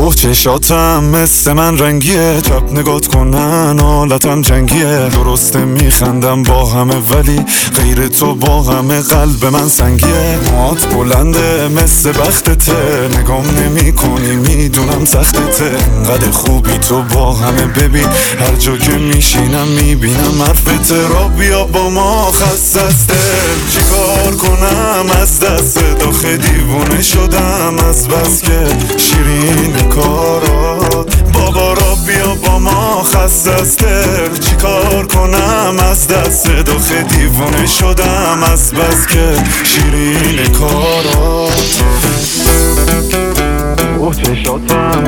چشاتم مثل من رنگیه، چپ نگات کنن حالتم جنگیه. درسته میخندم با همه ولی غیر تو با همه قلب من سنگیه. موات بلنده مثل بختته، نگام نمی کنی میدونم سختته. انقدر خوبی تو با همه ببین، هر جا که میشینم میبینم حرفته. را بیا با ما خستسته، چیکار کنم از دست داخل دیوونه شدم از بس که شیرین کارات. بابا را بیا با ما خستسته، چیکار کنم از دست داخل دیوونه شدم از بس که شیرین کارات. چشاتم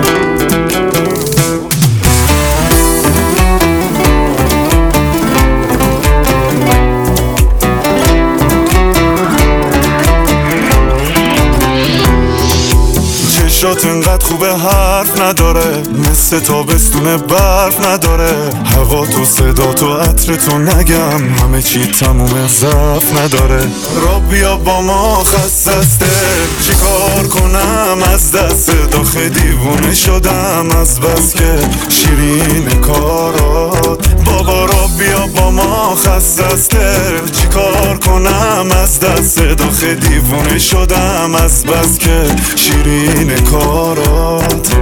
چشات انقدر خوبه حرف نداره، مثل تابستون برف نداره. هوا تو صدا تو عطر تو نگم، همه چی تموم ضعف نداره. را بیا با ما خستسته، چیکار کنم از دست داخل دیوونه شدم از بس که شیرین کارات. بابا را بیا با ما خستسته، چیکار کنم از دست داخل دیوونه شدم از بس که شیرین کارات.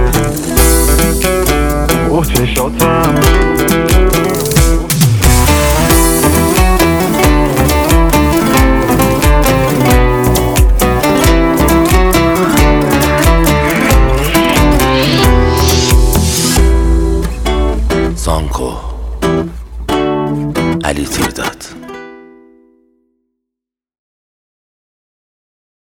چشاتم سانکو علی تیرداد.